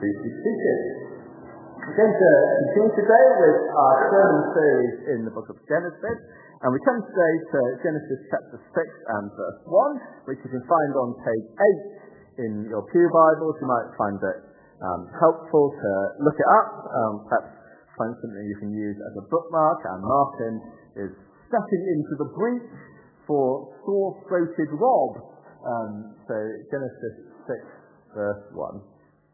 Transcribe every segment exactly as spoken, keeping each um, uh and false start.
Please be seated. We're going to continue today with our sermon series in the book of Genesis, and we come today to Genesis chapter six and verse one, which you can find on page eight in your pew Bibles. You might find it um, helpful to look it up, um, perhaps find something you can use as a bookmark, and Martin is stepping into the breach for sore-throated Rob. Um, so Genesis six, verse one.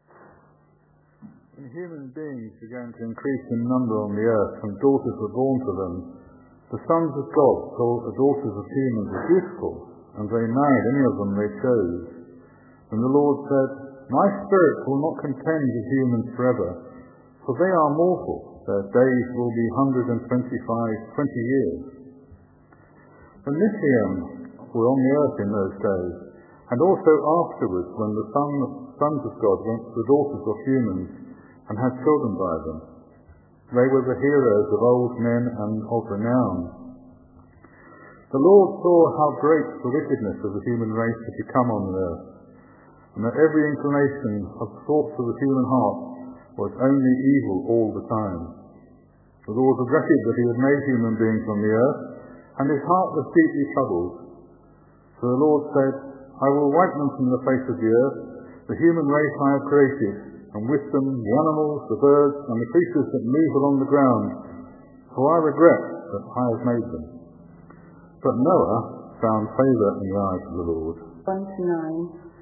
When human beings began to increase in number on the earth, and daughters were born to them, the sons of God saw the daughters of humans as beautiful, and they married any of them they chose. And the Lord said, My spirit will not contend with humans forever, for they are mortal. Their days will be one hundred twenty-five, twenty years. The Nephilim were on the earth in those days, and also afterwards when the son, sons of God went to the daughters of humans and had children by them. They were the heroes of old men and of renown. The Lord saw how great the wickedness of the human race had become on the earth, and that every inclination of the thoughts of the human heart was only evil all the time. The Lord regretted that he had made human beings on the earth, and his heart was deeply troubled. So the Lord said, I will wipe them from the face of the earth, the human race I have created, and with them the animals, the birds, and the creatures that move along the ground, for I regret that I have made them. But Noah found favour in the eyes of the Lord. one to nine.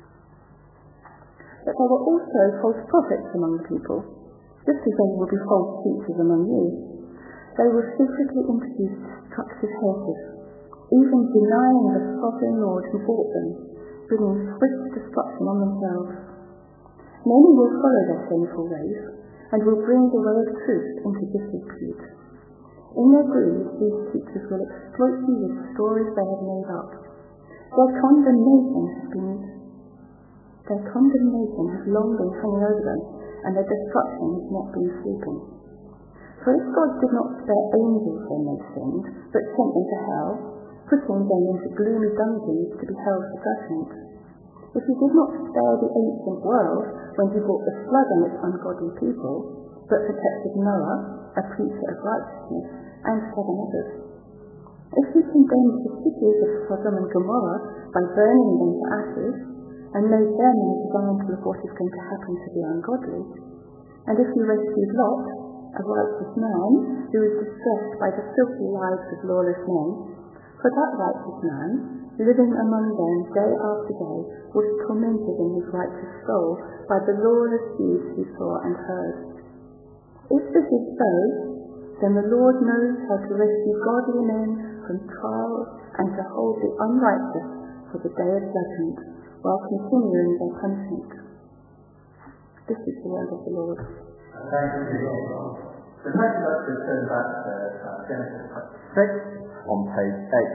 But there were also false prophets among the people, just as there will be false teachers among you. They will secretly introduce destructive heresies, even denying the sovereign Lord who bought them, bringing swift destruction on themselves. Many will follow their sinful ways, and will bring the way of truth into disrepute. In their greed, these teachers will exploit you with stories they have made up. Their condemnation has been, their condemnation has long been hanging over them, and their destruction has not been sleeping. For if God did not spare angels when they sinned, but sent them to hell, putting them into gloomy dungeons to be held for judgment, if he did not spare the ancient world when he brought the flood on its ungodly people, but protected Noah, a preacher of righteousness, and seven others, if he condemned the cities of Sodom and Gomorrah by burning them to ashes, and made them an example of what is going to happen to the ungodly, and if he rescued Lot, a righteous man who was distressed by the filthy lives of lawless men, for that righteous man, living among them day after day, was tormented in his righteous soul by the lawless deeds he saw and heard. If this is so, then the Lord knows how to rescue godly men from trials and to hold the unrighteous for the day of judgment, while continuing their punishment. This is the word of the Lord. Thank you, Lord. So thank you much for turning back to uh, Genesis chapter six on page eight.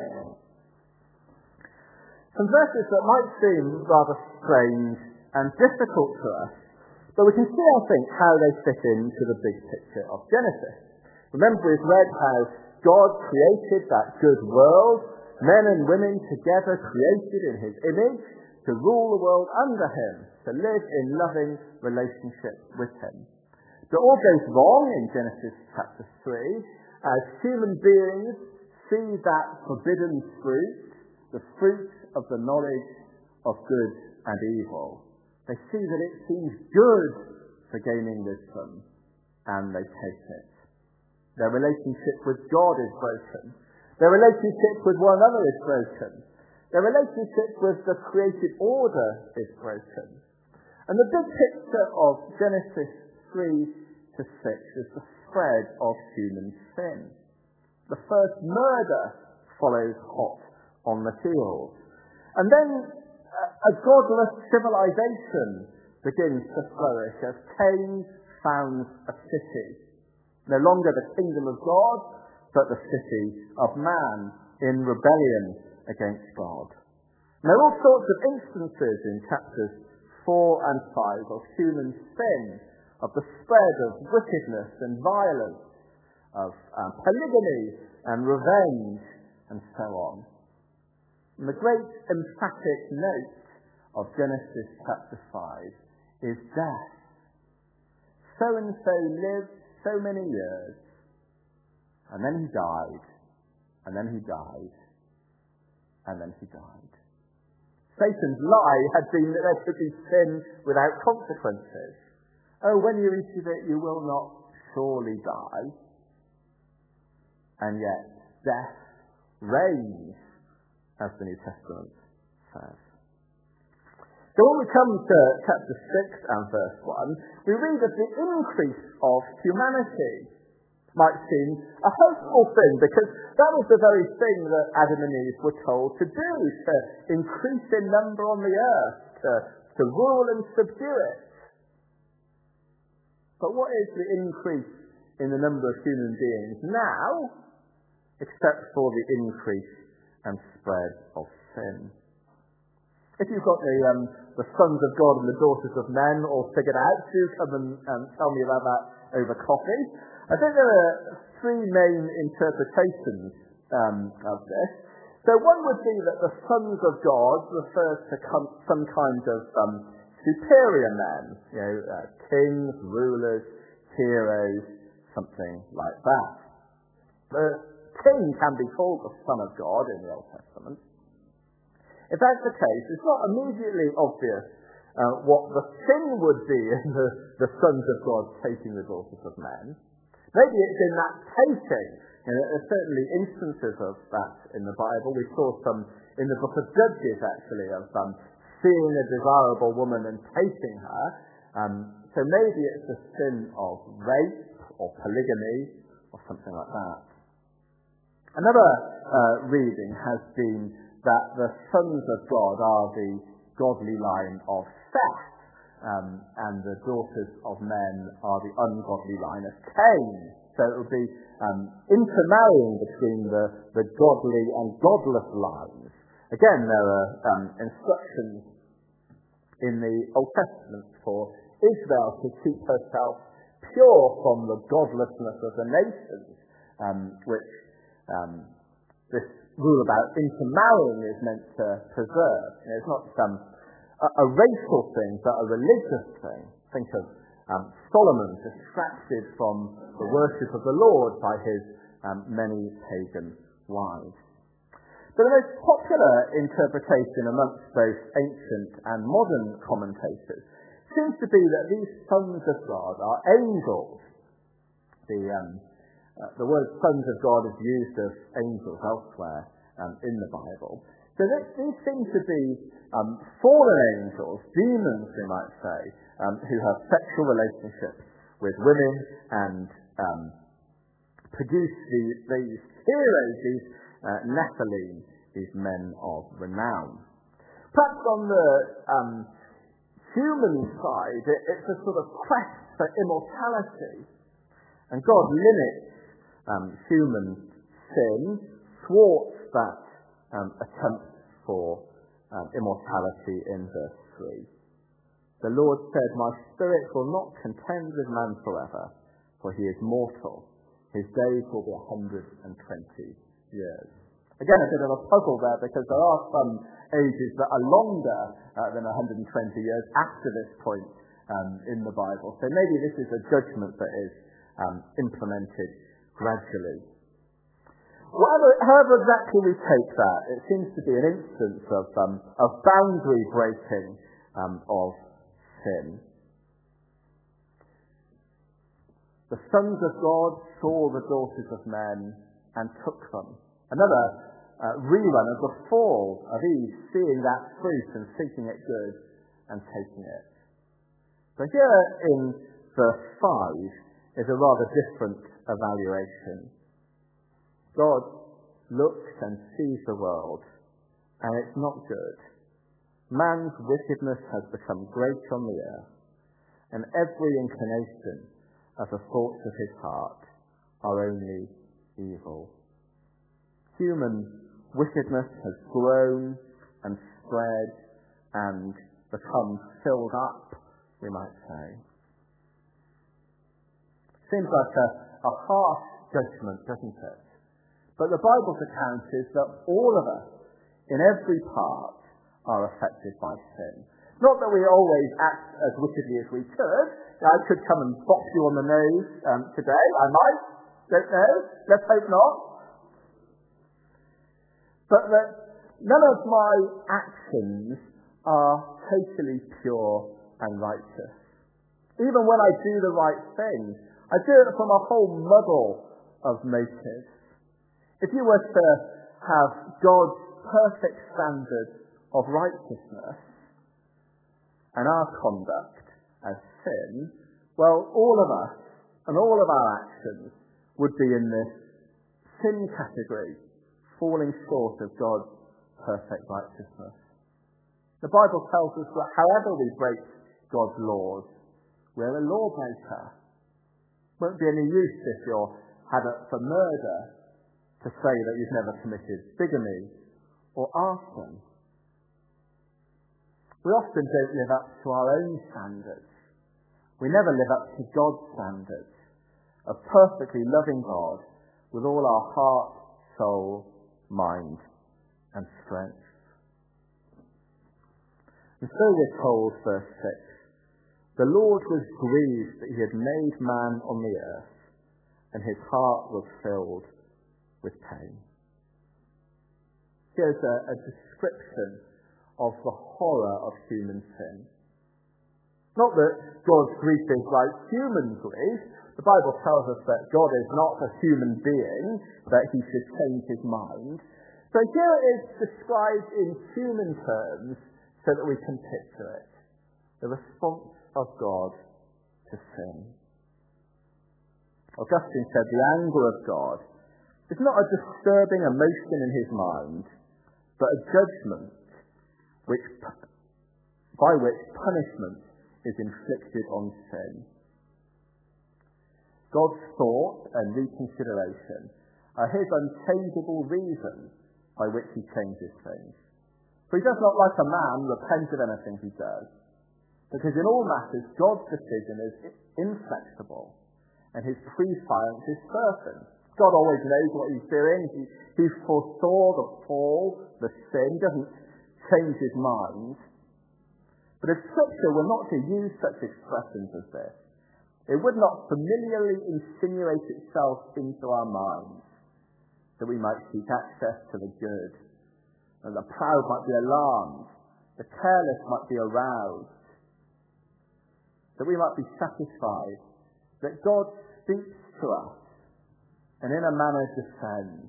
Some verses that might seem rather strange and difficult to us, but we can still think how they fit into the big picture of Genesis. Remember, we've read how God created that good world, men and women together created in his image, to rule the world under him, to live in loving relationship with him. But all goes wrong in Genesis chapter three, as human beings see that forbidden fruit, the fruit of the knowledge of good and evil. They see that it seems good for gaining wisdom, and they take it. Their relationship with God is broken. Their relationship with one another is broken. Their relationship with the created order is broken. And the big picture of Genesis three to six is the spread of human sin. The first murder follows hot on the heels. And then a godless civilization begins to flourish as Cain founds a city. No longer the kingdom of God, but the city of man in rebellion against God. And there are all sorts of instances in chapters four and five of human sin, of the spread of wickedness and violence, of um, polygamy and revenge, and so on. And the great emphatic note of Genesis chapter five is death. so-and-so lived so many years, and then he died, and then he died, and then he died. Satan's lie had been that there could be sin without consequences. Oh, when you eat of it, you will not surely die. And yet, death reigns, as the New Testament says. So when we come to chapter six and verse one, we read of the increase of humanity. Might seem a hopeful thing, because that was the very thing that Adam and Eve were told to do, to increase in number on the earth, to, to rule and subdue it. But what is the increase in the number of human beings now, except for the increase and spread of sin? If you've got the, um, the sons of God and the daughters of men all figured out, do come and um, tell me about that over coffee. I think there are three main interpretations um, of this. So one would be that the sons of God refers to com- some kind of um, superior men, you know, uh, kings, rulers, heroes, something like that. The king can be called the Son of God in the Old Testament. If that's the case, it's not immediately obvious uh, what the sin would be in the, the sons of God taking the daughters of men. Maybe it's in that taking. You know, there's certainly instances of that in the Bible. We saw some in the book of Judges, actually, of um, seeing a desirable woman and taking her. Um, so maybe it's a sin of rape or polygamy or something like that. Another uh, reading has been that the sons of God are the godly line of Seth. Um, and the daughters of men are the ungodly line of Cain. So it will be um, intermarrying between the, the godly and godless lines. Again, there are um, instructions in the Old Testament for Israel to keep herself pure from the godlessness of the nations, um, which um, this rule about intermarrying is meant to preserve. You know, it's not some A, a racial thing, but a religious thing. Think of um, Solomon distracted from the worship of the Lord by his um, many pagan wives. But the most popular interpretation amongst both ancient and modern commentators seems to be that these sons of God are angels. The, um, uh, the word sons of God is used of angels elsewhere um, in the Bible. So this, these seem to be um, fallen angels, demons we might say, um, who have sexual relationships with women and um, produce these, these heroes, these uh, Nephilim, these men of renown. Perhaps on the um, human side, it, it's a sort of quest for immortality, and God limits um, human sin, thwarts that Um, attempt for um, immortality in verse three. The Lord said, "My spirit will not contend with man forever, for he is mortal. His days will be one hundred twenty years." Again, a bit of a puzzle there, because there are some ages that are longer uh, than one hundred twenty years after this point um, in the Bible. So maybe this is a judgment that is um, implemented gradually. Whatever, however exactly we take that, it seems to be an instance of, um, of boundary breaking um, of sin. The sons of God saw the daughters of men and took them. Another uh, rerun of the fall of Eve, seeing that fruit and thinking it good and taking it. But here in verse five is a rather different evaluation. God looks and sees the world, and it's not good. Man's wickedness has become great on the earth, and every inclination of the thoughts of his heart are only evil. Human wickedness has grown and spread and become filled up, we might say. Seems like a, a harsh judgment, doesn't it? But the Bible's account is that all of us, in every part, are affected by sin. Not that we always act as wickedly as we could. I could come and box you on the nose um, today. I might. Don't know. Let's hope not. But that none of my actions are totally pure and righteous. Even when I do the right thing, I do it from a whole muddle of motives. If you were to have God's perfect standard of righteousness and our conduct as sin, well, all of us and all of our actions would be in this sin category, falling short of God's perfect righteousness. The Bible tells us that however we break God's laws, we're a lawbreaker. Won't be any use if you're had up for murder to say that you've never committed bigamy or arson. We often don't live up to our own standards. We never live up to God's standards of perfectly loving God with all our heart, soul, mind, and strength. And so we're told, verse six, the Lord was grieved that he had made man on the earth, and his heart was filled with pain. Here's a, a description of the horror of human sin. Not that God's grief is like human grief. The Bible tells us that God is not a human being, that he should change his mind. So here it is described in human terms so that we can picture it. The response of God to sin. Augustine said the anger of God is not a disturbing emotion in his mind, but a judgment which, by which punishment is inflicted on sin. God's thought and reconsideration are his unchangeable reason by which he changes things. For he does not, like a man, repent of anything he does, because in all matters God's decision is inflexible and his prescience is certain. God always knows what he's doing. He, he foresaw the fall, the sin, doesn't change his mind. But if Scripture were not to use such expressions as this, it would not familiarly insinuate itself into our minds, that we might seek access to the good, and the proud might be alarmed, the careless might be aroused, that we might be satisfied that God speaks to us and in a manner descends.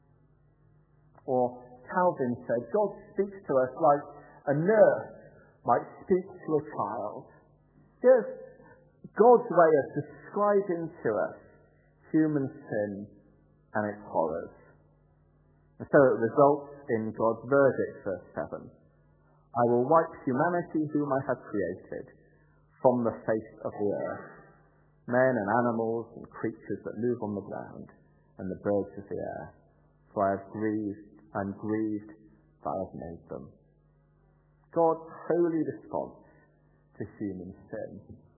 Or Calvin said, God speaks to us like a nurse might speak to a child. Here's God's way of describing to us human sin and its horrors. And so it results in God's verdict, verse seven. I will wipe humanity whom I have created from the face of the earth, men and animals and creatures that move on the ground, and the birds of the air. For I have grieved, I am grieved that I have made them. God's holy response to human sin.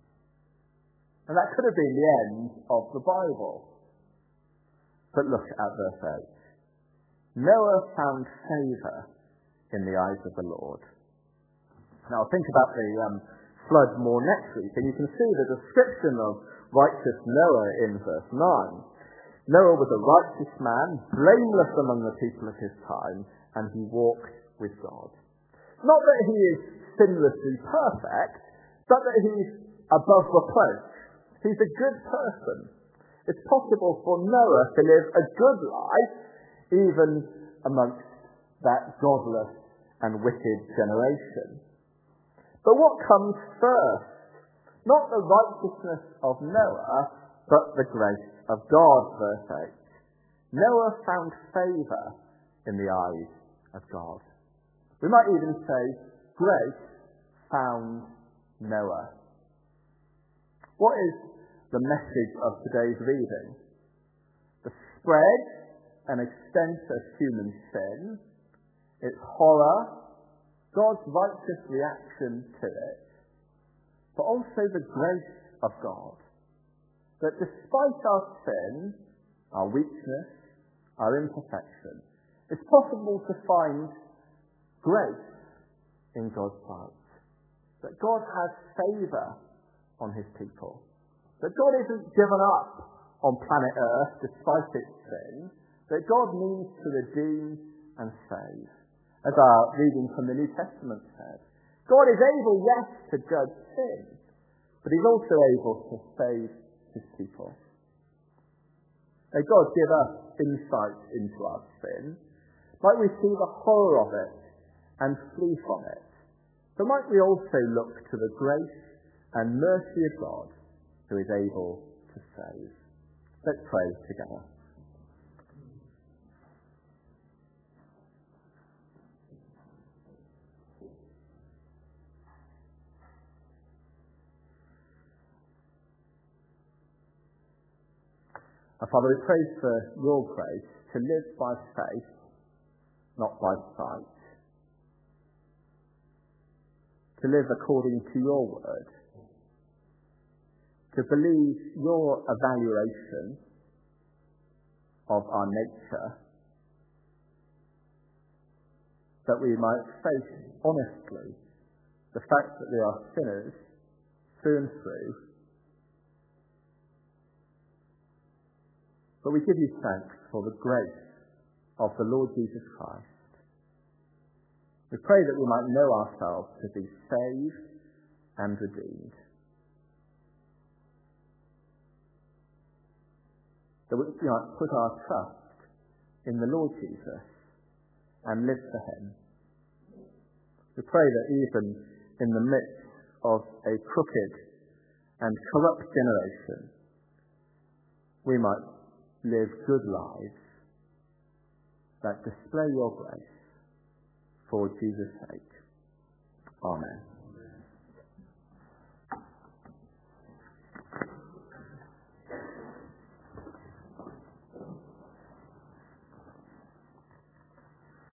And that could have been the end of the Bible. But look at verse eight. Noah found favour in the eyes of the Lord. Now think about the um, flood more next week, and you can see the description of righteous Noah in verse nine. Noah was a righteous man, blameless among the people of his time, and he walked with God. Not that he is sinlessly perfect, but that he's above reproach. He's a good person. It's possible for Noah to live a good life, even amongst that godless and wicked generation. But what comes first? Not the righteousness of Noah, but the grace of God, verse eight. Noah found favour in the eyes of God. We might even say grace found Noah. What is the message of today's reading? The spread and extent of human sin, its horror, God's righteous reaction to it, but also the grace of God. That despite our sin, our weakness, our imperfection, it's possible to find grace in God's sight. that God has favour on his people, that God isn't given up on planet Earth despite its sin, that God means to redeem and save. As our reading from the New Testament says, God is able, yes, to judge sin, but he's also able to save his people. May God give us insight into our sin. Might we see the horror of it and flee from it. But might we also look to the grace and mercy of God who is able to save. Let's pray together. Our Father, we pray for your grace to live by faith, not by sight. To live according to your word. To believe your evaluation of our nature, that we might face honestly the fact that we are sinners through and through. But we give you thanks for the grace of the Lord Jesus Christ. We pray that we might know ourselves to be saved and redeemed. That we might put our trust in the Lord Jesus and live for him. We pray that even in the midst of a crooked and corrupt generation, we might live good lives that display your grace for Jesus' sake. Amen.